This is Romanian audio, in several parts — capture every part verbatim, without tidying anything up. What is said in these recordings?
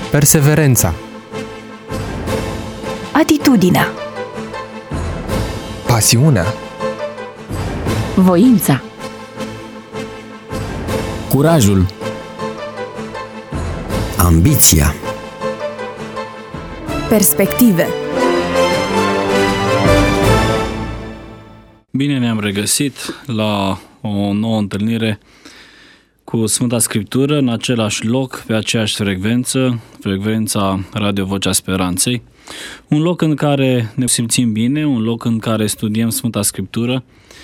Perseverența. Atitudinea. Pasiunea. Voința. Curajul. Ambiția. Perspective. Bine ne-am regăsit la o nouă întâlnire cu Sfânta Scriptură în același loc, pe aceeași frecvență, frecvența Radio Vocea Speranței. Un loc în care ne simțim bine, un loc în care studiem Sfânta Scriptură,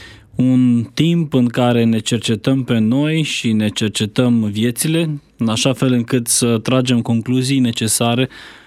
un timp în care ne cercetăm pe noi și ne cercetăm viețile, în așa fel încât să tragem concluzii necesare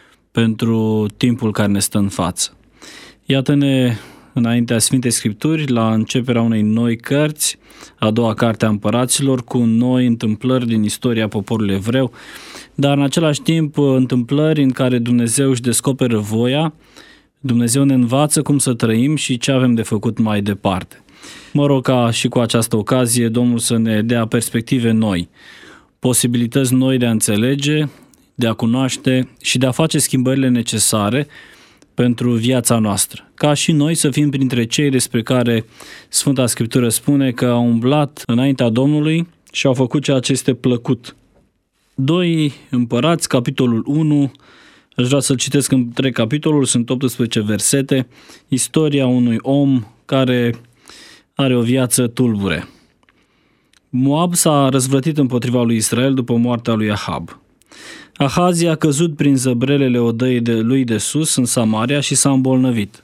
pentru timpul care ne stă în față. Iată-ne înaintea Sfintei Scripturi, la începerea unei noi cărți, a doua carte a împăraților, cu noi întâmplări din istoria poporului evreu, dar în același timp întâmplări în care Dumnezeu își descoperă voia, Dumnezeu ne învață cum să trăim și ce avem de făcut mai departe. Mă rog ca și cu această ocazie Domnul să ne dea perspective noi, posibilități noi de a înțelege, de a cunoaște și de a face schimbările necesare pentru viața noastră. Ca și noi să fim printre cei despre care Sfânta Scriptură spune că au umblat înaintea Domnului și au făcut ceea ce este plăcut. doi Împărați, capitolul unu, aș vrea să-l citesc în trei capitoluri, sunt optsprezece versete, istoria unui om care are o viață tulbure. Moab s-a răzvrătit împotriva lui Israel după moartea lui Ahab. Ahazia a căzut prin zăbrelele odăii de lui de sus în Samaria și s-a îmbolnăvit.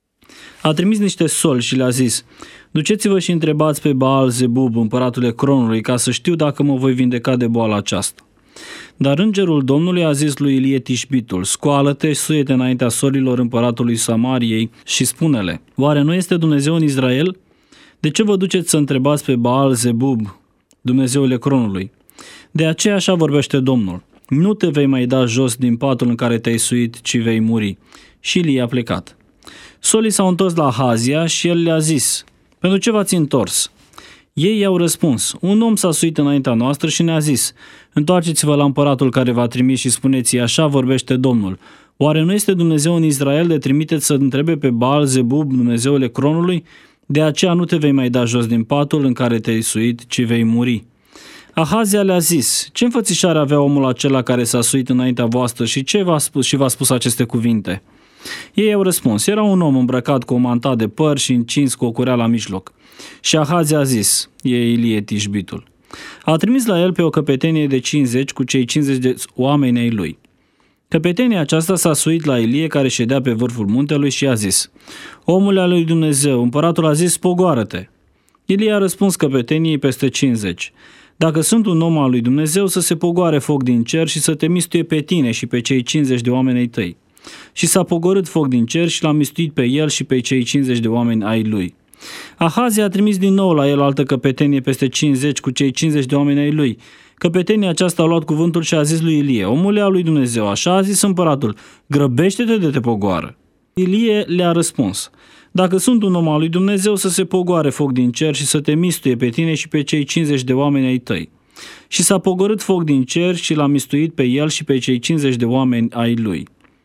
A trimis niște soli și le-a zis: duceți-vă și întrebați pe Baal Zebub, împăratul Ecronului, ca să știu dacă mă voi vindeca de boala aceasta. Dar îngerul Domnului a zis lui Ilie Tișbitul: scoală-te, suie-te înaintea solilor împăratului Samariei și spune-le: oare nu este Dumnezeu în Israel? De ce vă duceți să întrebați pe Baal Zebub, Dumnezeul Ecronului? De aceea așa vorbește Domnul: nu te vei mai da jos din patul în care te-ai suit, ci vei muri. Și Ilie a plecat. Solii s-au întors la Ahazia și el le-a zis: pentru ce v-ați întors? Ei i-au răspuns: un om s-a suit înaintea noastră și ne-a zis: întoarceți-vă la împăratul care v-a trimis și spuneți-i: așa vorbește Domnul. Oare nu este Dumnezeu în Israel de trimiteți să întrebe pe Baal Zebub, Dumnezeul Ecronului? De aceea nu te vei mai da jos din patul în care te-ai suit, ci vei muri. Ahazia le-a zis: ce înfățișare avea omul acela care s-a suit înaintea voastră și ce v-a spus și v-a spus aceste cuvinte? Ei au răspuns: era un om îmbrăcat cu o manta de păr și încins cu o curea la mijloc. Și Ahazia a zis, e Ilie Tișbitul. A trimis la el pe o căpetenie de cincizeci cu cei cincizeci de oameni ai lui. Căpetenia aceasta s-a suit la Ilie, care ședea pe vârful muntelui, și a zis: omule al lui Dumnezeu, împăratul a zis: pogoară-te. Ilie a răspuns căpeteniei peste cincizeci: dacă sunt un om al lui Dumnezeu, să se pogoare foc din cer și să te mistuie pe tine și pe cei cincizeci de oameni ai tăi. Și s-a pogorât foc din cer și l-a mistuit pe el și pe cei cincizeci de oameni ai lui. Ahazia a trimis din nou la el altă căpetenie peste cincizeci cu cei cincizeci de oameni ai lui. Căpetenia aceasta a luat cuvântul și a zis lui Ilie: omule al lui Dumnezeu, așa a zis împăratul, grăbește-te de te pogoară. Ilie le-a răspuns: dacă sunt un om al lui Dumnezeu, să se pogoare foc din cer și să te mistuie pe tine și pe cei cincizeci de oameni ai tăi. Și s-a pogorât foc din cer și l-a mistuit pe el și pe cei cincizeci de oameni ai lui.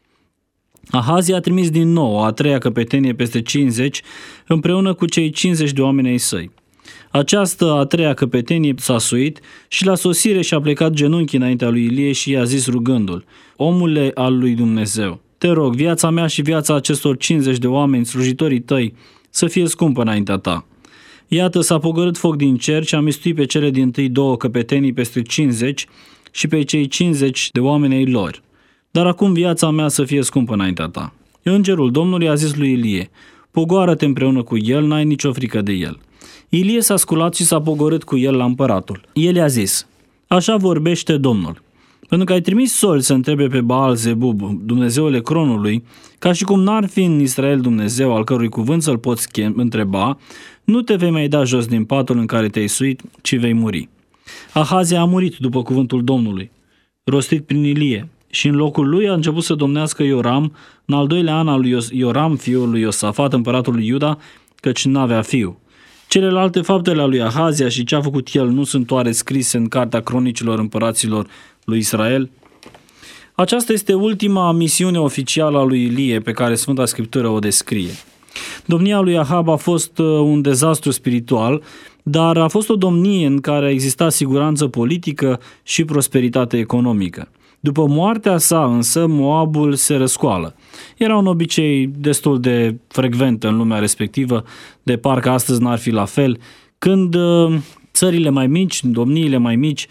Ahazia a trimis din nou a treia căpetenie peste cincizeci împreună cu cei cincizeci de oameni ai săi. Această a treia căpetenie s-a suit și la sosire și-a plecat genunchi înaintea lui Ilie și i-a zis rugându-l: omule al lui Dumnezeu, te rog, viața mea și viața acestor cincizeci de oameni, slujitorii tăi, să fie scumpă înaintea ta. Iată, s-a pogorât foc din cer și a mistuit pe cele dintâi două căpetenii peste cincizeci și pe cei cincizeci de oameni ai lor. Dar acum viața mea să fie scumpă înaintea ta. Îngerul Domnului a zis lui Ilie: pogoară-te împreună cu el, n-ai nicio frică de el. Ilie s-a sculat și s-a pogorât cu el la împăratul. El i-a zis: așa vorbește Domnul. Pentru că ai trimis soli să întrebe pe Baal Zebub, Dumnezeul Ecronului, ca și cum n-ar fi în Israel Dumnezeu al cărui cuvânt să-l poți întreba, nu te vei mai da jos din patul în care te-ai suit, ci vei muri. Ahazia a murit după cuvântul Domnului, rostit prin Ilie, și în locul lui a început să domnească Ioram, în al doilea an al lui Ioram, fiul lui Iosafat, împăratul lui Iuda, căci n-avea fiu. Celelalte faptele a lui Ahazia și ce a făcut el nu sunt oare scrise în cartea cronicilor împăraților lui Israel? Aceasta este ultima misiune oficială a lui Ilie pe care Sfânta Scriptură o descrie. Domnia lui Ahab a fost un dezastru spiritual, dar a fost o domnie în care a existat siguranță politică și prosperitate economică. După moartea sa însă, Moabul se răscoală. Era un obicei destul de frecvent în lumea respectivă, de parcă astăzi n-ar fi la fel, când țările mai mici, domniile mai mici,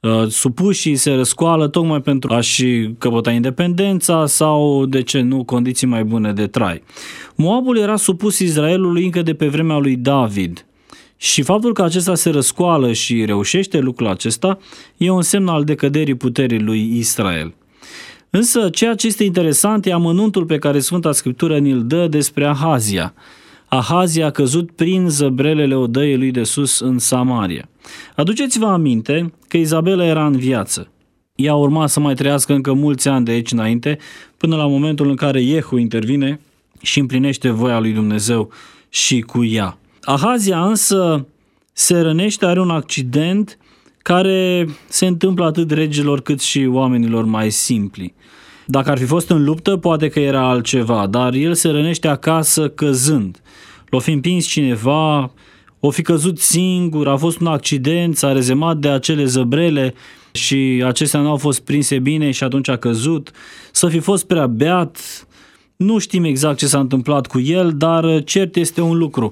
supușii se răscoală tocmai pentru a-și căpăta independența sau, de ce nu, condiții mai bune de trai. Moabul era supus Israelului încă de pe vremea lui David și faptul că acesta se răscoală și reușește lucrul acesta e un semn al decăderii puterii lui Israel. Însă ceea ce este interesant e amănuntul pe care Sfânta Scriptură ni-l dă despre Ahazia. Ahazia a căzut prin zăbrelele odăiei lui de sus în Samaria. Aduceți-vă aminte că Izabela era în viață. Ea urma să mai trăiască încă mulți ani de aici înainte, până la momentul în care Iehu intervine și împlinește voia lui Dumnezeu și cu ea. Ahazia însă se rănește, are un accident care se întâmplă atât regilor cât și oamenilor mai simpli. Dacă ar fi fost în luptă, poate că era altceva, dar el se rănește acasă căzând. L-o fi împins cineva, o fi căzut singur, a fost un accident, s-a rezemat de acele zăbrele și acestea n-au fost prinse bine și atunci a căzut. Să fi fost prea beat, nu știm exact ce s-a întâmplat cu el, dar cert este un lucru,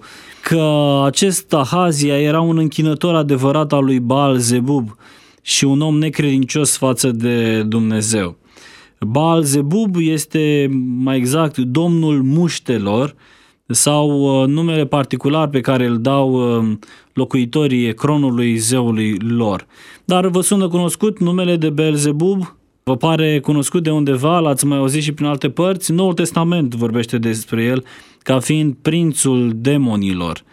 că acest Ahazia era un închinător adevărat al lui Baal Zebub și un om necredincios față de Dumnezeu. Baal Zebub este, mai exact, domnul muștelor sau numele particular pe care îl dau locuitorii Ecronului, zeului lor. Dar vă sună cunoscut numele de Beelzebub? Vă pare cunoscut de undeva? L-ați mai auzit și prin alte părți? Noul Testament vorbește despre el ca fiind prințul demonilor.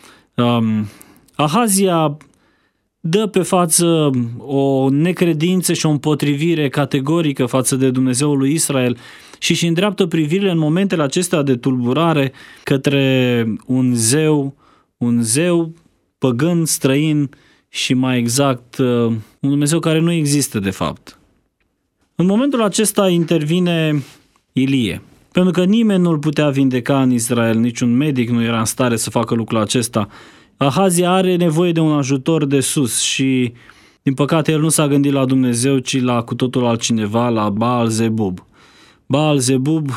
Um, Ahazia dă pe față o necredință și o împotrivire categorică față de Dumnezeul lui Israel și își îndreaptă privirile în momentele acestea de tulburare către un zeu, un zeu păgân, străin și mai exact un Dumnezeu care nu există de fapt. În momentul acesta intervine Ilie, pentru că nimeni nu îl putea vindeca în Israel, niciun medic nu era în stare să facă lucrul acesta. Ahazia are nevoie de un ajutor de sus și, din păcate, el nu s-a gândit la Dumnezeu, ci la cu totul altcineva, la Baal Zebub. Baal Zebub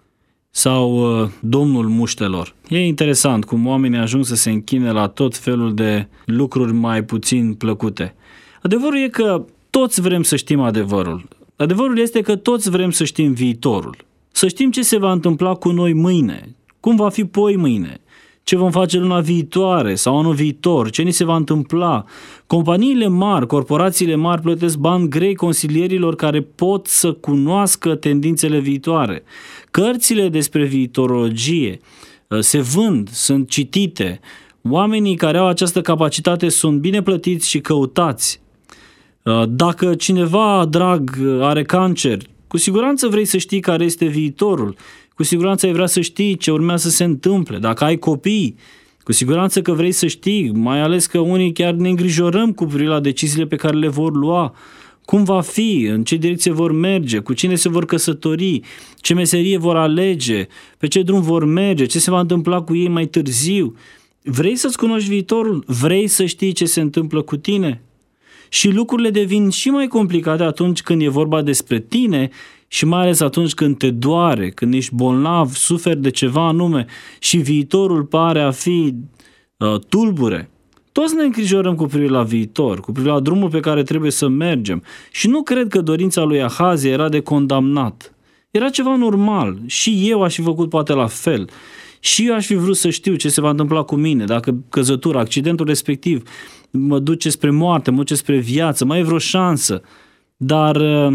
sau uh, domnul muștelor. E interesant cum oamenii ajung să se închine la tot felul de lucruri mai puțin plăcute. Adevărul e că toți vrem să știm adevărul. Adevărul este că toți vrem să știm viitorul. Să știm ce se va întâmpla cu noi mâine, cum va fi poi mâine, ce vom face luna viitoare sau anul viitor, ce ni se va întâmpla. Companiile mari, corporațiile mari plătesc bani grei consilierilor care pot să cunoască tendințele viitoare. Cărțile despre viitorologie se vând, sunt citite. Oamenii care au această capacitate sunt bine plătiți și căutați. Dacă cineva drag are cancer, cu siguranță vrei să știi care este viitorul. Cu siguranță ai vrea să știi ce urmează să se întâmple. Dacă ai copii, cu siguranță că vrei să știi, mai ales că unii chiar ne îngrijorăm cu privire la deciziile pe care le vor lua, cum va fi, în ce direcție vor merge, cu cine se vor căsători, ce meserie vor alege, pe ce drum vor merge, ce se va întâmpla cu ei mai târziu. Vrei să-ți cunoști viitorul? Vrei să știi ce se întâmplă cu tine? Și lucrurile devin și mai complicate atunci când e vorba despre tine și mai ales atunci când te doare, când ești bolnav, suferi de ceva anume și viitorul pare a fi uh, tulbure. Toți ne îngrijorăm cu privire la viitor, cu privire la drumul pe care trebuie să mergem și nu cred că dorința lui Ahazia era de condamnat. Era ceva normal și eu aș fi făcut poate la fel. Și eu aș fi vrut să știu ce se va întâmpla cu mine, dacă căzătura, accidentul respectiv mă duce spre moarte, mă duce spre viață, mai e vreo șansă, dar,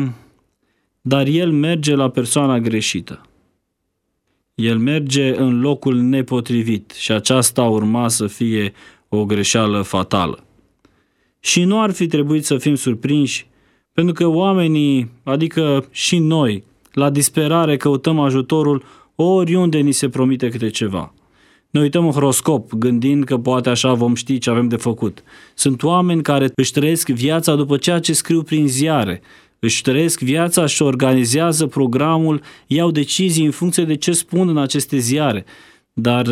dar el merge la persoana greșită. El merge în locul nepotrivit și aceasta urma să fie o greșeală fatală. Și nu ar fi trebuit să fim surprinși, pentru că oamenii, adică și noi, la disperare căutăm ajutorul oriunde ni se promite câte ceva. Ne uităm în horoscop, gândind că poate așa vom ști ce avem de făcut. Sunt oameni care își trăiesc viața după ceea ce scriu prin ziare, își trăiesc viața și organizează programul, iau decizii în funcție de ce spun în aceste ziare, dar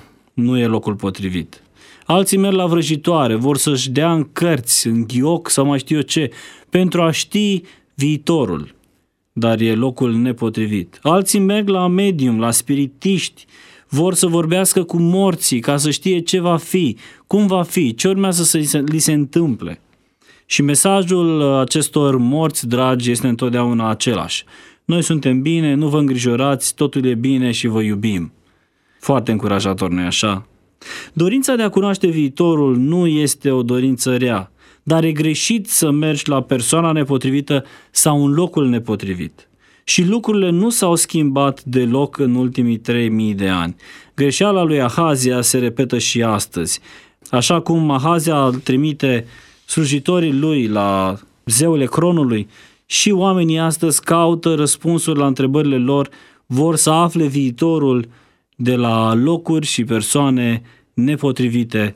nu e locul potrivit. Alții merg la vrăjitoare, vor să-și dea în cărți, în ghioc sau mai știu eu ce, pentru a ști viitorul, dar e locul nepotrivit. Alții merg la medium, la spiritiști, vor să vorbească cu morții ca să știe ce va fi, cum va fi, ce urmează să li se întâmple. Și mesajul acestor morți dragi este întotdeauna același. Noi suntem bine, nu vă îngrijorați, totul e bine și vă iubim. Foarte încurajator, nu-i așa? Dorința de a cunoaște viitorul nu este o dorință rea, dar e greșit să mergi la persoana nepotrivită sau în locul nepotrivit. Și lucrurile nu s-au schimbat deloc în ultimii trei mii de ani. Greșeala lui Ahazia se repetă și astăzi. Așa cum Ahazia trimite slujitorii lui la zeul Ecronului, și oamenii astăzi caută răspunsuri la întrebările lor, vor să afle viitorul de la locuri și persoane nepotrivite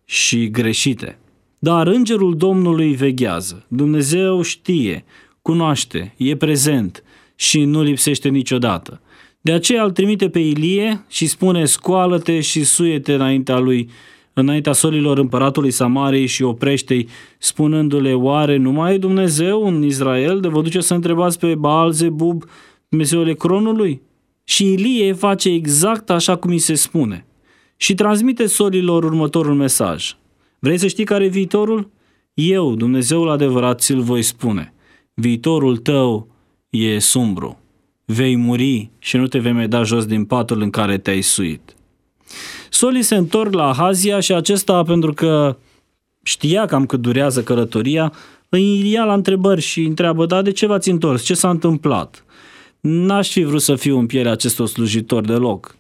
și greșite. Dar îngerul Domnului veghează. Dumnezeu știe, cunoaște, e prezent și nu lipsește niciodată. De aceea îl trimite pe Ilie și spune: scoală-te și suie-te înaintea lui, înaintea solilor împăratului Samariei și oprește-i, spunându-le: oare nu mai e Dumnezeu în Israel de vă duce să întrebați pe Baal-Zebub, Dumnezeul Ecronului? Și Ilie face exact așa cum îi se spune și transmite solilor următorul mesaj: vrei să știi care e viitorul? Eu, Dumnezeul adevărat, ți-l voi spune. Viitorul tău e sumbru. Vei muri și nu te vei mai da jos din patul în care te-ai suit. Solii se întorc la Ahazia și acesta, pentru că știa cam cât durează călătoria, îi ia la întrebări și întreabă: da, de ce v-ați întors? Ce s-a întâmplat? N-aș fi vrut să fiu în pielea acestor slujitori deloc.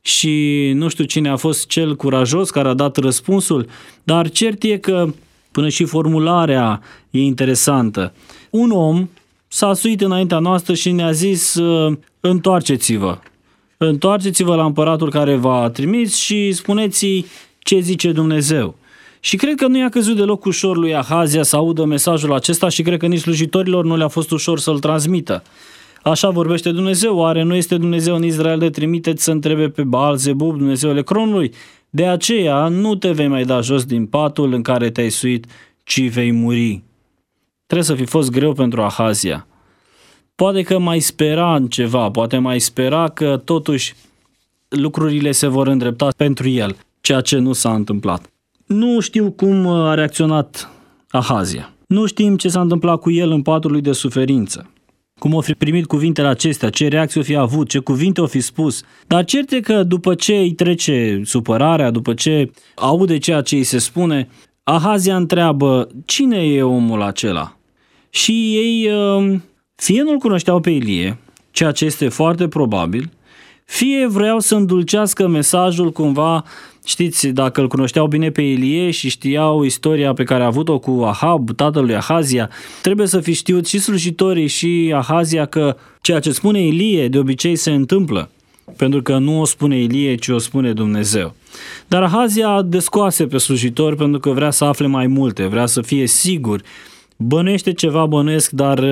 Și nu știu cine a fost cel curajos care a dat răspunsul, dar cert e că până și formularea e interesantă. Un om s-a suit înaintea noastră și ne-a zis: întoarceți-vă. Întoarceți-vă la împăratul care v-a trimis și spuneți-i ce zice Dumnezeu. Și cred că nu i-a căzut deloc ușor lui Ahazia să audă mesajul acesta și cred că nici slujitorilor nu le-a fost ușor să-l transmită. Așa vorbește Dumnezeu, oare nu este Dumnezeu în Israel de trimiteți să întrebe pe Baal-Zebub, Dumnezeul Ecronului? De aceea nu te vei mai da jos din patul în care te-ai suit, ci vei muri. Trebuie să fi fost greu pentru Ahazia. Poate că mai spera în ceva, poate mai spera că totuși lucrurile se vor îndrepta pentru el, ceea ce nu s-a întâmplat. Nu știu cum a reacționat Ahazia. Nu știm ce s-a întâmplat cu el în patul lui de suferință. Cum o fi primit cuvintele acestea, ce reacție o fi avut, ce cuvinte o fi spus. Dar cert e că după ce îi trece supărarea, după ce aude ceea ce îi se spune, Ahazia întreabă: cine e omul acela? Și ei fie nu-l cunoșteau pe Ilie, ceea ce este foarte probabil, fie vreau să îndulcească mesajul cumva. Știți, dacă îl cunoșteau bine pe Ilie și știau istoria pe care a avut-o cu Ahab, tatăl lui Ahazia, trebuie să fi știut și slujitorii și Ahazia că ceea ce spune Ilie de obicei se întâmplă, pentru că nu o spune Ilie, ci o spune Dumnezeu. Dar Ahazia descoase pe slujitori pentru că vrea să afle mai multe, vrea să fie sigur, bănuiește ceva, bănuiesc, dar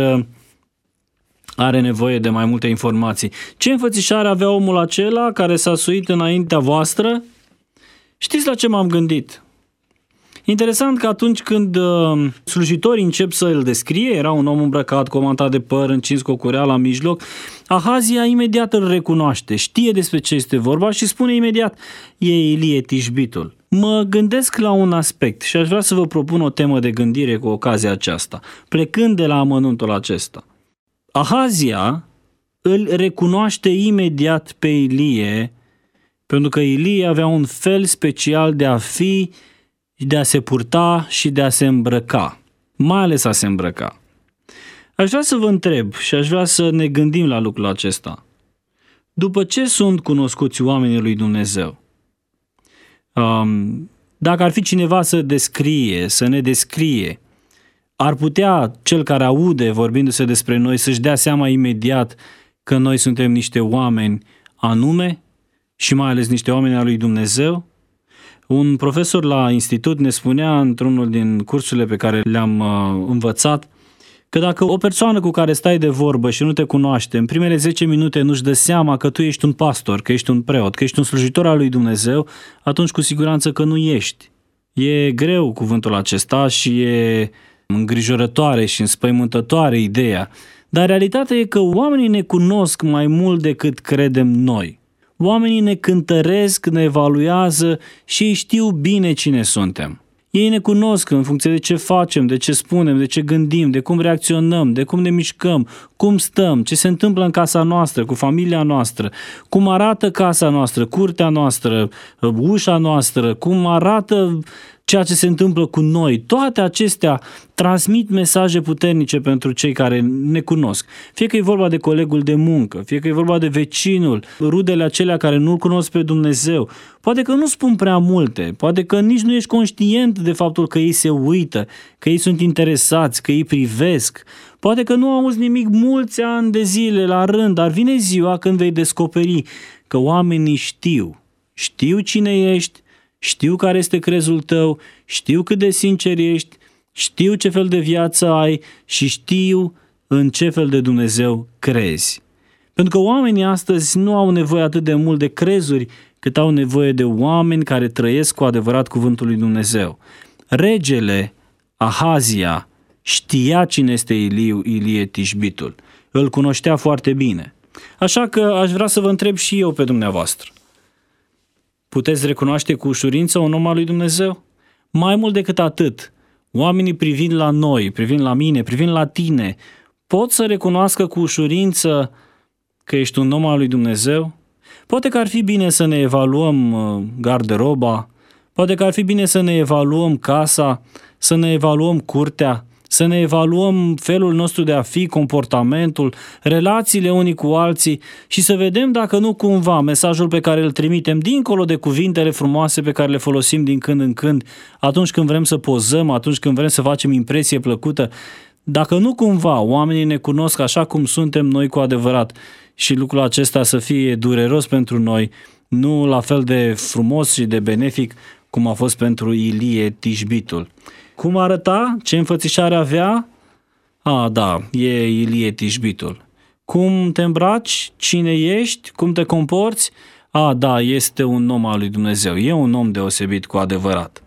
are nevoie de mai multe informații. Ce înfățișare avea omul acela care s-a suit înaintea voastră? Știți la ce m-am gândit? Interesant că atunci când uh, slujitorii încep să îl descrie, era un om îmbrăcat cu o mantă de păr, încins cu o cureală la mijloc, Ahazia imediat îl recunoaște, știe despre ce este vorba și spune imediat: e Ilie Tișbitul. Mă gândesc la un aspect și aș vrea să vă propun o temă de gândire cu ocazia aceasta, plecând de la amănuntul acesta. Ahazia îl recunoaște imediat pe Ilie, pentru că Ilie avea un fel special de a fi, de a se purta și de a se îmbrăca, mai ales a se îmbrăca. Aș vrea să vă întreb și aș vrea să ne gândim la lucrul acesta. După ce sunt cunoscuți oamenii lui Dumnezeu? Um, dacă ar fi cineva să descrie, să ne descrie, ar putea cel care aude vorbindu-se despre noi să-și dea seama imediat că noi suntem niște oameni anume și mai ales niște oameni al lui Dumnezeu? Un profesor la institut ne spunea într-unul din cursurile pe care le-am uh, învățat Că dacă o persoană cu care stai de vorbă și nu te cunoaște, în primele zece minute nu-și dă seama că tu ești un pastor, că ești un preot, că ești un slujitor al lui Dumnezeu, atunci cu siguranță că nu ești. E greu cuvântul acesta și e îngrijorătoare și înspăimântătoare ideea, dar realitatea e că oamenii ne cunosc mai mult decât credem noi. Oamenii ne cântăresc, ne evaluează și ei știu bine cine suntem. Ei ne cunosc în funcție de ce facem, de ce spunem, de ce gândim, de cum reacționăm, de cum ne mișcăm, cum stăm, ce se întâmplă în casa noastră, cu familia noastră, cum arată casa noastră, curtea noastră, ușa noastră, cum arată ceea ce se întâmplă cu noi. Toate acestea transmit mesaje puternice pentru cei care ne cunosc. Fie că e vorba de colegul de muncă, fie că e vorba de vecinul, rudele acelea care nu-L cunosc pe Dumnezeu. Poate că nu spun prea multe, poate că nici nu ești conștient de faptul că ei se uită, că ei sunt interesați, că ei privesc. Poate că nu auzi nimic mulți ani de zile la rând, dar vine ziua când vei descoperi că oamenii știu. Știu cine ești, știu care este crezul tău, știu cât de sincer ești, știu ce fel de viață ai și știu în ce fel de Dumnezeu crezi. Pentru că oamenii astăzi nu au nevoie atât de mult de crezuri, cât au nevoie de oameni care trăiesc cu adevărat cuvântul lui Dumnezeu. Regele Ahazia știa cine este Iliu, Ilie Tișbitul. Îl cunoștea foarte bine. Așa că aș vrea să vă întreb și eu pe dumneavoastră. Puteți recunoaște cu ușurință un om al lui Dumnezeu? Mai mult decât atât, oamenii privind la noi, privind la mine, privind la tine, pot să recunoască cu ușurință că ești un om al lui Dumnezeu? Poate că ar fi bine să ne evaluăm garderoba, poate că ar fi bine să ne evaluăm casa, să ne evaluăm curtea, să ne evaluăm felul nostru de a fi, comportamentul, relațiile unii cu alții și să vedem dacă nu cumva mesajul pe care îl trimitem dincolo de cuvintele frumoase pe care le folosim din când în când, atunci când vrem să pozăm, atunci când vrem să facem impresie plăcută, dacă nu cumva oamenii ne cunosc așa cum suntem noi cu adevărat și lucrul acesta să fie dureros pentru noi, nu la fel de frumos și de benefic cum a fost pentru Ilie Tișbitul. Cum arăta? Ce înfățișare avea? A, da, e Ilie Tișbitul. Cum te îmbraci? Cine ești? Cum te comporți? A, da, este un om al lui Dumnezeu. E un om deosebit cu adevărat.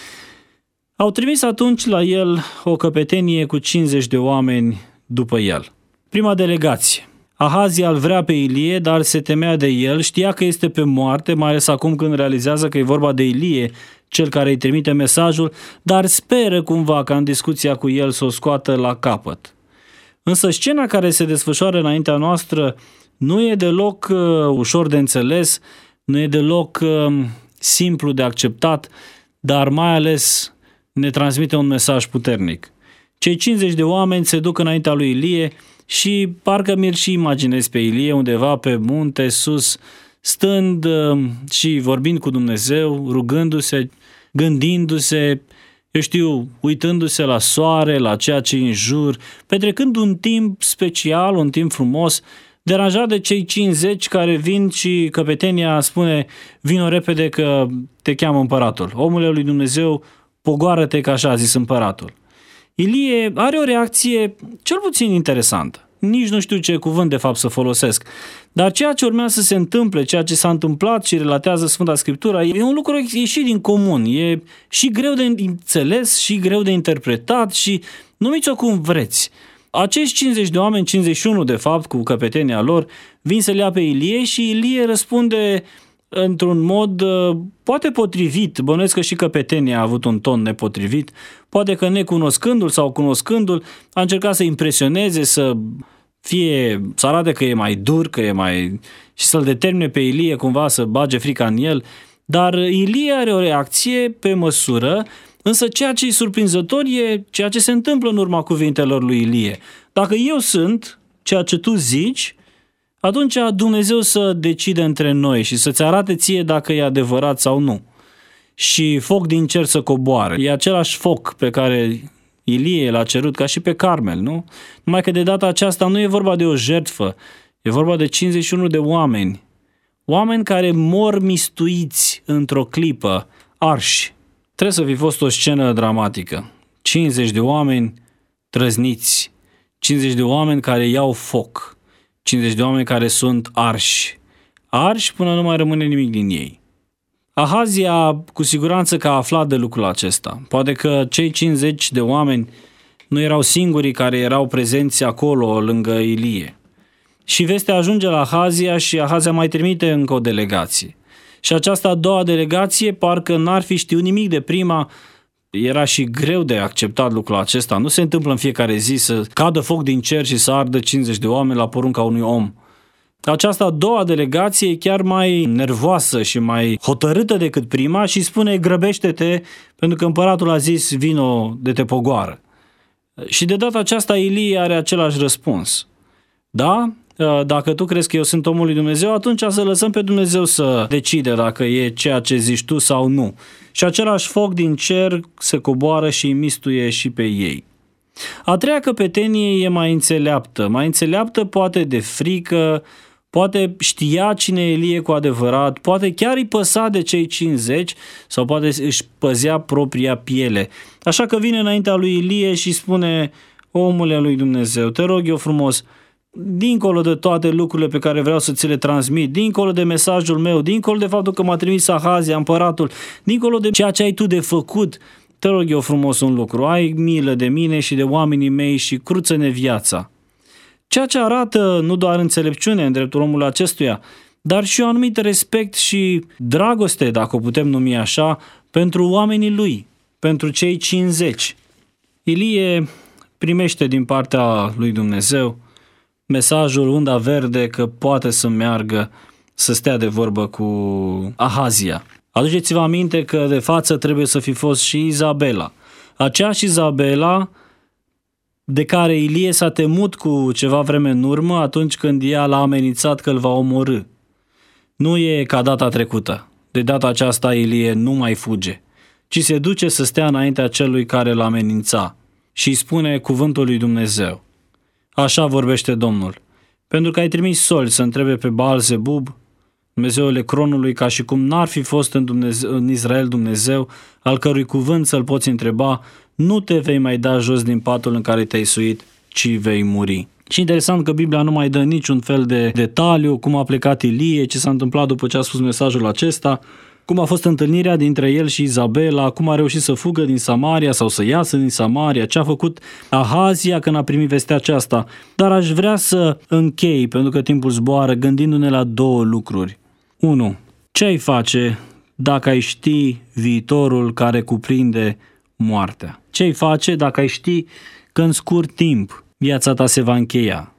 Au trimis atunci la el o căpetenie cu cincizeci de oameni după el. Prima delegație. Ahazia îl vrea pe Ilie, dar se temea de el, știa că este pe moarte, mai ales acum când realizează că e vorba de Ilie, cel care îi trimite mesajul, dar speră cumva ca în discuția cu el să o scoată la capăt. Însă scena care se desfășoară înaintea noastră nu e deloc uh, ușor de înțeles, nu e deloc uh, simplu de acceptat, dar mai ales ne transmite un mesaj puternic. Cei cincizeci de oameni se duc înaintea lui Ilie și parcă mi-l și imaginez pe Ilie undeva pe munte sus, stând uh, și vorbind cu Dumnezeu, rugându-se, gândindu-se, eu știu, uitându-se la soare, la ceea ce e în jur, petrecând un timp special, un timp frumos, deranjat de cei cincizeci care vin și căpetenia spune: vino repede că te cheamă împăratul. Omule lui Dumnezeu, pogoară-te că așa a zis împăratul. Ilie are o reacție cel puțin interesantă. Nici nu știu ce cuvânt de fapt să folosesc. Dar ceea ce urmează să se întâmple, ceea ce s-a întâmplat și relatează Sfânta Scriptură, e un lucru ieșit din comun. E și greu de înțeles și greu de interpretat și numiți-o cum vreți. Acești cincizeci de oameni, cincizeci și unu de fapt, cu căpetenia lor, vin să le ia pe Ilie și Ilie răspunde într-un mod poate potrivit, bănuiesc că și căpetenia a avut un ton nepotrivit, poate că necunoscându-l sau cunoscându-l, a încercat să impresioneze, să fie, să arate că e mai dur, că e mai... și să-l determine pe Ilie cumva să bage frica în el, dar Ilie are o reacție pe măsură, însă ceea ce e surprinzător e ceea ce se întâmplă în urma cuvintelor lui Ilie. Dacă eu sunt ceea ce tu zici, atunci Dumnezeu să decide între noi și să-ți arate ție dacă e adevărat sau nu. Și foc din cer să coboare. E același foc pe care Ilie l-a cerut ca și pe Carmel, nu? Numai că de data aceasta nu e vorba de o jertfă, e vorba de cincizeci și unu de oameni. Oameni care mor mistuiți într-o clipă, arși. Trebuie să fi fost o scenă dramatică. cincizeci de oameni trăzniți, cincizeci de oameni care iau foc, cincizeci de oameni care sunt arși, arși până nu mai rămâne nimic din ei. Ahazia cu siguranță că a aflat de lucrul acesta. Poate că cei cincizeci de oameni nu erau singurii care erau prezenți acolo lângă Ilie. Și vestea ajunge la Ahazia și Ahazia mai trimite încă o delegație. Și această a doua delegație parcă n-ar fi știut nimic de prima. Era și greu de acceptat lucrul acesta. Nu se întâmplă în fiecare zi să cadă foc din cer și să ardă cincizeci de oameni la porunca unui om. Această a doua delegație e chiar mai nervoasă și mai hotărâtă decât prima și spune: grăbește-te, pentru că împăratul a zis vino de te pogoară. Și de data aceasta Ilie are același răspuns. Da? Dacă tu crezi că eu sunt omul lui Dumnezeu, atunci să lăsăm pe Dumnezeu să decide dacă e ceea ce zici tu sau nu. Și același foc din cer se coboară și îi mistuie și pe ei. A treia căpetenie e mai înțeleaptă. Mai înțeleaptă poate de frică, poate știa cine e Ilie cu adevărat, poate chiar îi păsa de cei cincizeci sau poate își păzea propria piele. Așa că vine înaintea lui Ilie și spune: omule lui Dumnezeu, te rog eu frumos, dincolo de toate lucrurile pe care vreau să ți le transmit, dincolo de mesajul meu, dincolo de faptul că m-a trimis Ahazia, împăratul, dincolo de ceea ce ai tu de făcut, te rog eu frumos un lucru: ai milă de mine și de oamenii mei și cruță-ne viața. Ceea ce arată nu doar înțelepciune în dreptul omului acestuia, dar și un anumit respect și dragoste, dacă o putem numi așa, pentru oamenii lui, pentru cei cincizeci. Ilie primește din partea lui Dumnezeu mesajul unda verde că poate să meargă să stea de vorbă cu Ahazia. Aduceți-vă aminte că de față trebuie să fi fost și Izabela. Aceeași Izabela de care Ilie s-a temut cu ceva vreme în urmă atunci când ea l-a amenințat că îl va omorî. Nu e ca data trecută. De data aceasta Ilie nu mai fuge, ci se duce să stea înaintea celui care l-a amenința și îi spune cuvântul lui Dumnezeu. Așa vorbește Domnul: pentru că ai trimis soli să întrebe pe Baal-Zebub, Dumnezeul Ecronului, ca și cum n-ar fi fost în, Dumnezeu, în Israel Dumnezeu, al cărui cuvânt să-l poți întreba, nu te vei mai da jos din patul în care te-ai suit, ci vei muri. Și interesant că Biblia nu mai dă niciun fel de detaliu, cum a plecat Ilie, ce s-a întâmplat după ce a spus mesajul acesta, cum a fost întâlnirea dintre el și Izabela, cum a reușit să fugă din Samaria sau să iasă din Samaria, ce a făcut Ahazia când a primit vestea aceasta. Dar aș vrea să închei, pentru că timpul zboară, gândindu-ne la două lucruri. unu. Ce ai face dacă ai ști viitorul care cuprinde moartea? Ce ai face dacă ai ști că în scurt timp viața ta se va încheia?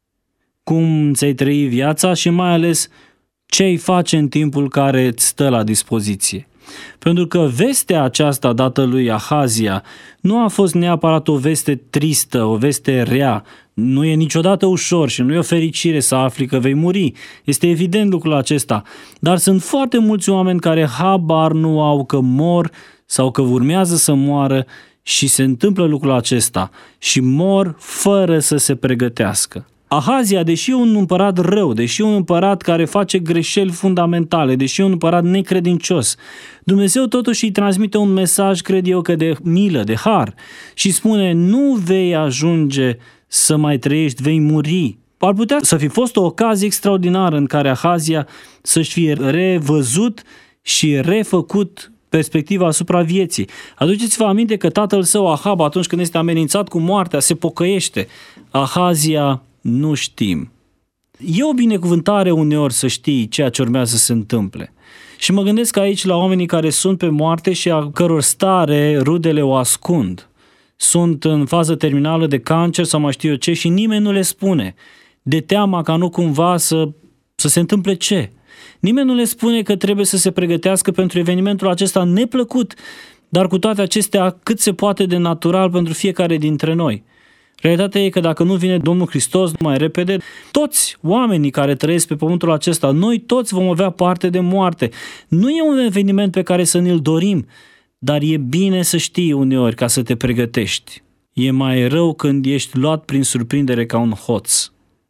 Cum ți-ai trăi viața și mai ales ce ai face în timpul care îți stă la dispoziție? Pentru că vestea aceasta dată lui Ahazia nu a fost neapărat o veste tristă, o veste rea. Nu e niciodată ușor și nu e o fericire să afli că vei muri. Este evident lucrul acesta. Dar sunt foarte mulți oameni care habar nu au că mor sau că urmează să moară și se întâmplă lucrul acesta și mor fără să se pregătească. Ahazia, deși e un împărat rău, deși e un împărat care face greșeli fundamentale, deși e un împărat necredincios, Dumnezeu totuși îi transmite un mesaj, cred eu, că de milă, de har și spune: nu vei ajunge să mai trăiești, vei muri. Ar putea să fi fost o ocazie extraordinară în care Ahazia să-și fie revăzut și refăcut perspectiva asupra vieții. Aduceți-vă aminte că tatăl său Ahab, atunci când este amenințat cu moartea, se pocăiește. Ahazia nu știm. E o binecuvântare uneori să știi ceea ce urmează să se întâmple. Și mă gândesc aici la oamenii care sunt pe moarte și a căror stare rudele o ascund. Sunt în fază terminală de cancer sau mai știu eu ce și nimeni nu le spune. De teama ca nu cumva să, să se întâmple ce? Nimeni nu le spune că trebuie să se pregătească pentru evenimentul acesta neplăcut, dar cu toate acestea cât se poate de natural pentru fiecare dintre noi. Realitatea e că dacă nu vine Domnul Hristos mai repede, toți oamenii care trăiesc pe pământul acesta, noi toți vom avea parte de moarte. Nu e un eveniment pe care să ne-l dorim, dar e bine să știi uneori ca să te pregătești. E mai rău când ești luat prin surprindere ca un hoț.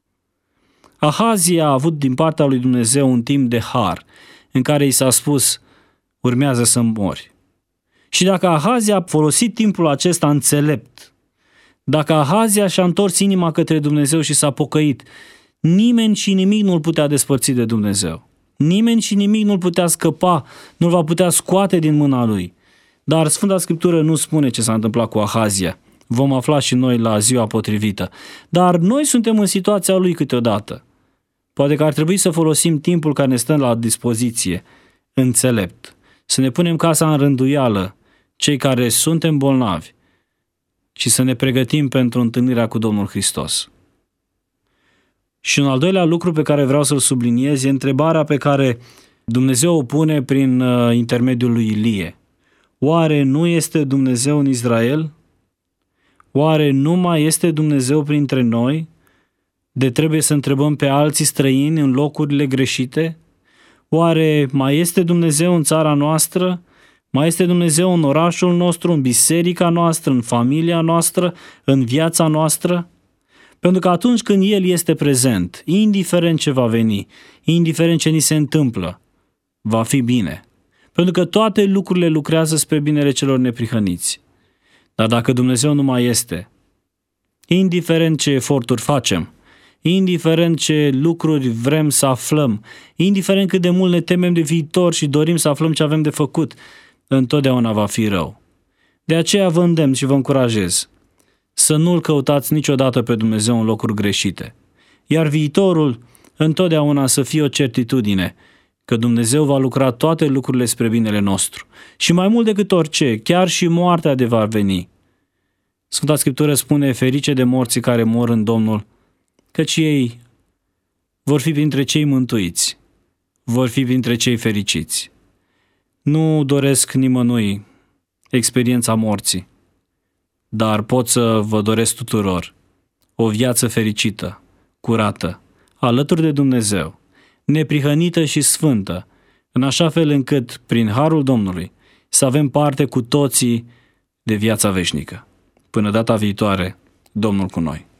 Ahazia a avut din partea lui Dumnezeu un timp de har, în care i s-a spus: urmează să mori. Și dacă Ahazia a folosit timpul acesta înțelept, Dacă Ahazia și-a întors inima către Dumnezeu și s-a pocăit, nimeni și nimic nu-l putea despărți de Dumnezeu. Nimeni și nimic nu-l putea scăpa, nu-l va putea scoate din mâna lui. Dar Sfânta Scriptură nu spune ce s-a întâmplat cu Ahazia. Vom afla și noi la ziua potrivită. Dar noi suntem în situația lui câteodată. Poate că ar trebui să folosim timpul care ne stă la dispoziție, înțelept, să ne punem casa în rânduială, cei care suntem bolnavi, și să ne pregătim pentru întâlnirea cu Domnul Hristos. Și un al doilea lucru pe care vreau să-l subliniez e întrebarea pe care Dumnezeu o pune prin intermediul lui Ilie. Oare nu este Dumnezeu în Israel? Oare nu mai este Dumnezeu printre noi? De trebuie să întrebăm pe alții străini în locurile greșite? Oare mai este Dumnezeu în țara noastră? Mai este Dumnezeu în orașul nostru, în biserica noastră, în familia noastră, în viața noastră? Pentru că atunci când El este prezent, indiferent ce va veni, indiferent ce ni se întâmplă, va fi bine. Pentru că toate lucrurile lucrează spre binele celor neprihăniți. Dar dacă Dumnezeu nu mai este, indiferent ce eforturi facem, indiferent ce lucruri vrem să aflăm, indiferent cât de mult ne temem de viitor și dorim să aflăm ce avem de făcut, întotdeauna va fi rău. De aceea vă îndemn și vă încurajez să nu-L căutați niciodată pe Dumnezeu în locuri greșite, iar viitorul întotdeauna să fie o certitudine că Dumnezeu va lucra toate lucrurile spre binele nostru. Și mai mult decât orice, chiar și moartea de va veni. Sfânta Scriptură spune, ferice de morții care mor în Domnul, căci ei vor fi printre cei mântuiți, vor fi printre cei fericiți. Nu doresc nimănui experiența morții, dar pot să vă doresc tuturor o viață fericită, curată, alături de Dumnezeu, neprihănită și sfântă, în așa fel încât, prin harul Domnului, să avem parte cu toții de viața veșnică. Până data viitoare, Domnul cu noi.